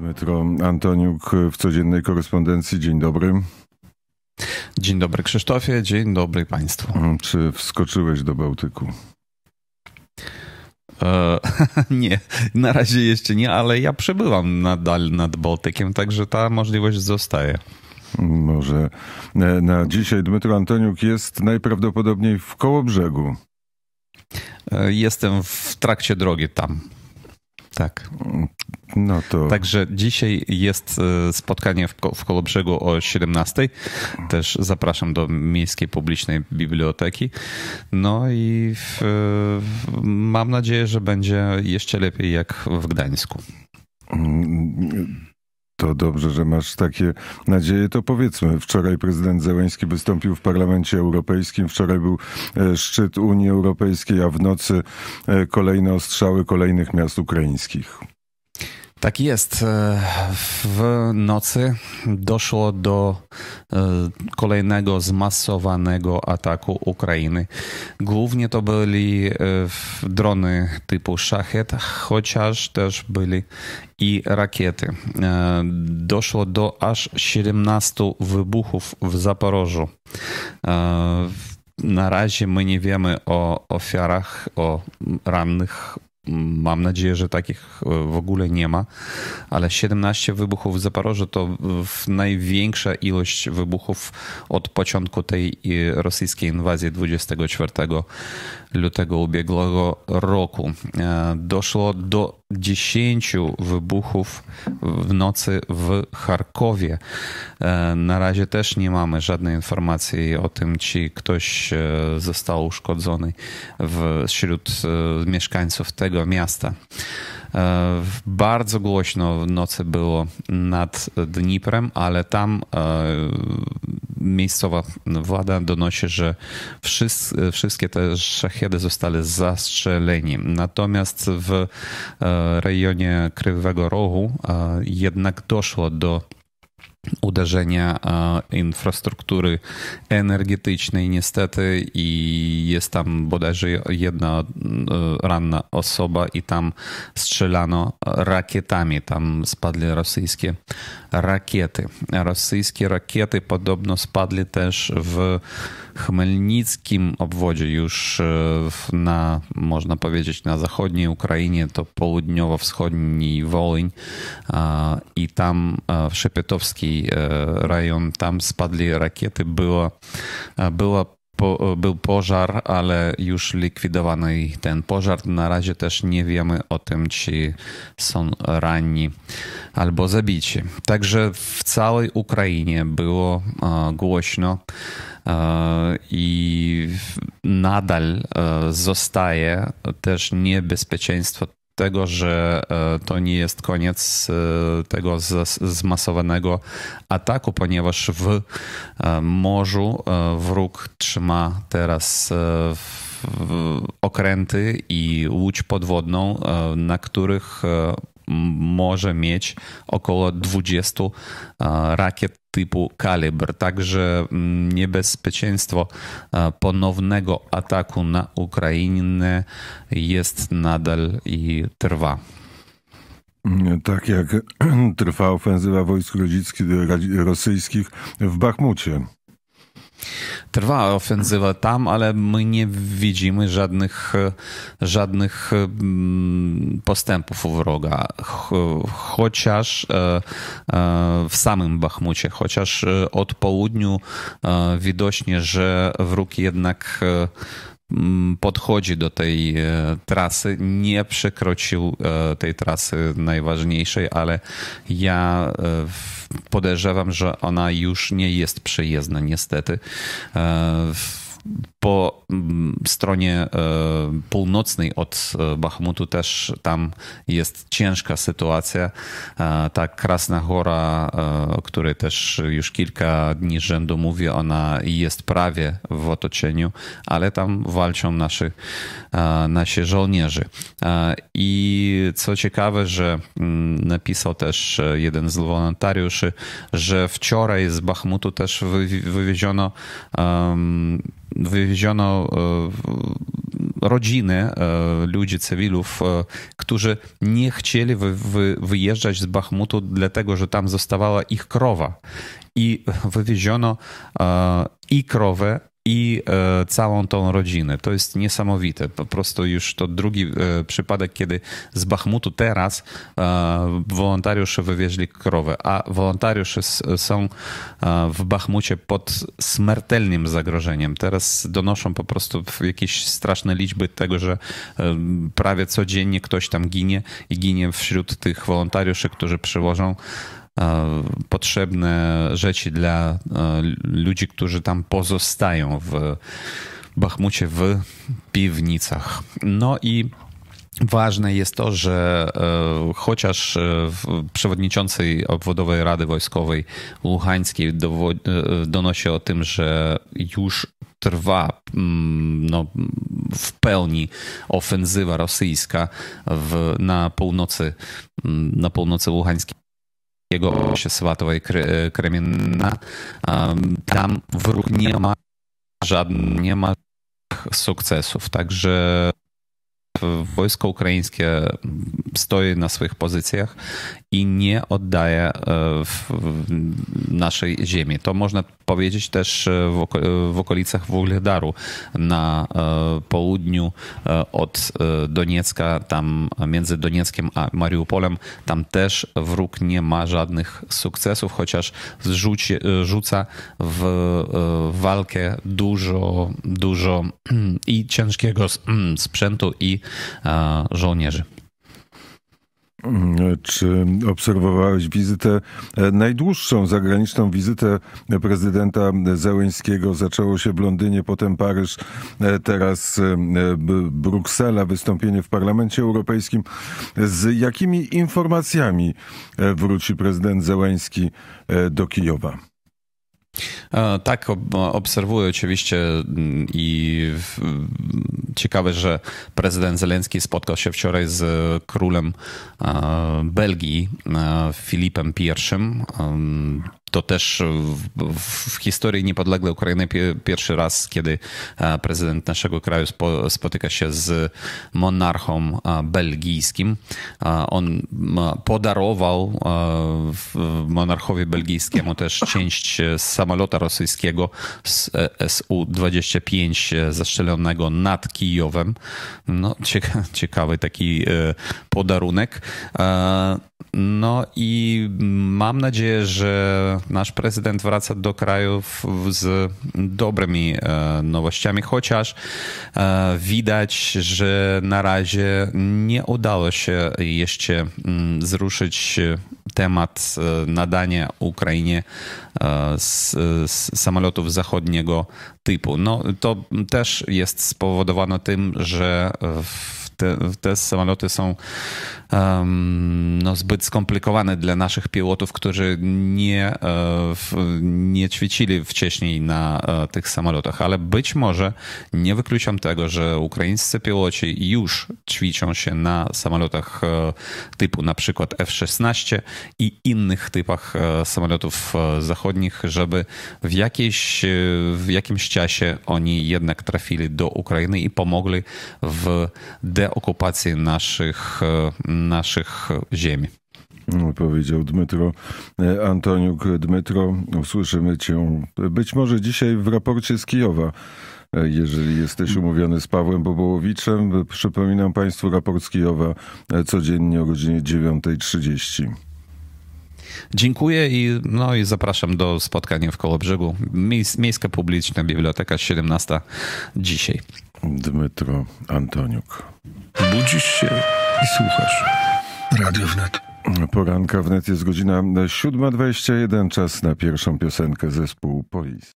Dmytro Antoniuk w Codziennej Korespondencji. Dzień dobry. Dzień dobry Krzysztofie, dzień dobry Państwu. Czy wskoczyłeś do Bałtyku? Nie, na razie jeszcze nie, ale ja przebywam nadal nad Bałtykiem, także ta możliwość zostaje. Może na dzisiaj Dmytro Antoniuk jest najprawdopodobniej w Kołobrzegu. Jestem w trakcie drogi tam. Tak. No to... Także dzisiaj jest spotkanie w Kołobrzegu o 17:00. Też zapraszam do Miejskiej Publicznej Biblioteki. No i mam nadzieję, że będzie jeszcze lepiej jak w Gdańsku. To dobrze, że masz takie nadzieje. To powiedzmy, wczoraj prezydent Zełenski wystąpił w Parlamencie Europejskim. Wczoraj był szczyt Unii Europejskiej, a w nocy kolejne ostrzały kolejnych miast ukraińskich. Tak jest. W nocy doszło do kolejnego zmasowanego ataku Ukrainy. Głównie to byli drony typu Shahed, chociaż też byli i rakiety. Doszło do aż 17 wybuchów w Zaporożu. Na razie my nie wiemy o ofiarach, o rannych. Mam nadzieję, że takich w ogóle nie ma, ale 17 wybuchów w Zaporożu to największa ilość wybuchów od początku tej rosyjskiej inwazji 24 lutego ubiegłego roku. Doszło do 10 wybuchów w nocy w Charkowie. Na razie też nie mamy żadnej informacji o tym, czy ktoś został uszkodzony wśród mieszkańców tego miasta. Bardzo głośno w nocy było nad Dniprem, ale tam miejscowa władza donosi, że wszystkie te szachedy zostały zastrzeleni. Natomiast w rejonie Krywego Rogu jednak doszło do uderzenia infrastruktury energetycznej niestety i jest tam bodajże jedna ranna osoba i tam strzelano rakietami. Tam spadły rosyjskie rakiety. Rosyjskie rakiety podobno spadły też w Chmelnickim obwodzie, już można powiedzieć, na zachodniej Ukrainie, to południowo-wschodni Wołyń i tam w Szepietowski rejon, tam spadły rakiety, był pożar, ale już likwidowany ten pożar. Na razie też nie wiemy o tym, czy są ranni albo zabici. Także w całej Ukrainie było głośno i nadal zostaje też niebezpieczeństwo tego, że to nie jest koniec tego zmasowanego ataku, ponieważ w morzu wróg trzyma teraz okręty i łódź podwodną, na których może mieć około 20 rakiet typu kalibr. Także niebezpieczeństwo ponownego ataku na Ukrainę jest nadal i trwa. Tak jak trwa ofensywa wojsk rosyjskich w Bachmucie. Trwa ofensywa tam, ale my nie widzimy żadnych postępów wroga. Chociaż w samym Bachmucie, chociaż od południu widocznie, że wróg jednak podchodzi do tej trasy, nie przekroczył tej trasy najważniejszej, ale ja podejrzewam, że ona już nie jest przejezdna niestety. Po stronie północnej od Bachmutu też tam jest ciężka sytuacja. Ta Krasna Gora, o której też już kilka dni rzędu mówię, ona jest prawie w otoczeniu, ale tam walczą nasi żołnierze. I co ciekawe, że napisał też jeden z wolontariuszy, że wczoraj z Bachmutu też wywieziono rodziny ludzi, cywilów, którzy nie chcieli wyjeżdżać z Bachmutu, dlatego że tam zostawała ich krowa. I wywieziono i krowę, i całą tą rodzinę. To jest niesamowite. Po prostu już to drugi przypadek, kiedy z Bachmutu teraz wolontariusze wywieźli krowę, a wolontariusze są w Bachmucie pod śmiertelnym zagrożeniem. Teraz donoszą po prostu jakieś straszne liczby tego, że prawie codziennie ktoś tam ginie i ginie wśród tych wolontariuszy, którzy przywożą potrzebne rzeczy dla ludzi, którzy tam pozostają w Bachmucie, w piwnicach. No i ważne jest to, że chociaż przewodniczący Obwodowej Rady Wojskowej Ługańskiej donosi o tym, że już trwa w pełni ofensywa rosyjska na północy Ługańskiej, jego Swatowej Kremienna, tam wróg nie ma żadnych sukcesów. Także wojsko ukraińskie stoi na swoich pozycjach i nie oddaje naszej ziemi. To można powiedzieć też w okolicach Wuhledaru, na południu od Doniecka, tam między Donieckiem a Mariupolem, tam też wróg nie ma żadnych sukcesów, chociaż rzuca w walkę dużo i ciężkiego sprzętu, i żołnierzy. Czy obserwowałeś wizytę, najdłuższą zagraniczną wizytę prezydenta Zełenskiego? Zaczęło się w Londynie, potem Paryż, teraz Bruksela, wystąpienie w Parlamencie Europejskim. Z jakimi informacjami wróci prezydent Zełenski do Kijowa? Tak, obserwuję oczywiście i ciekawe, że prezydent Zełenski spotkał się wczoraj z królem Belgii, Filipem I. To też w historii niepodległej Ukrainy pierwszy raz, kiedy prezydent naszego kraju spotyka się z monarchą belgijskim. On podarował monarchowi belgijskiemu też część samolota rosyjskiego z Su-25 zastrzelonego nad Kijowem. No, ciekawy taki podarunek. No i mam nadzieję, że nasz prezydent wraca do kraju z dobrymi nowościami, chociaż widać, że na razie nie udało się jeszcze zruszyć temat nadania Ukrainie z samolotów zachodniego typu. No, to też jest spowodowane tym, że te samoloty są zbyt skomplikowane dla naszych pilotów, którzy nie ćwiczyli wcześniej na tych samolotach, ale być może nie wykluczam tego, że ukraińscy piloci już ćwiczą się na samolotach typu na przykład F-16 i innych typach samolotów zachodnich, żeby w jakimś czasie oni jednak trafili do Ukrainy i pomogli w deokupacji naszych ziemi. Powiedział Dmytro Antoniuk. Dmytro, usłyszymy cię być może dzisiaj w raporcie z Kijowa, jeżeli jesteś umówiony z Pawłem Bobołowiczem. Przypominam Państwu, raport z Kijowa codziennie o godzinie 9:30. Dziękuję i zapraszam do spotkania w Kołobrzegu. Miejska Publiczna Biblioteka 17 dzisiaj. Dmytro Antoniuk. Budzisz się i słuchasz. Radio Wnet. Poranka Wnet, jest godzina 7:21. Czas na pierwszą piosenkę, zespół Police.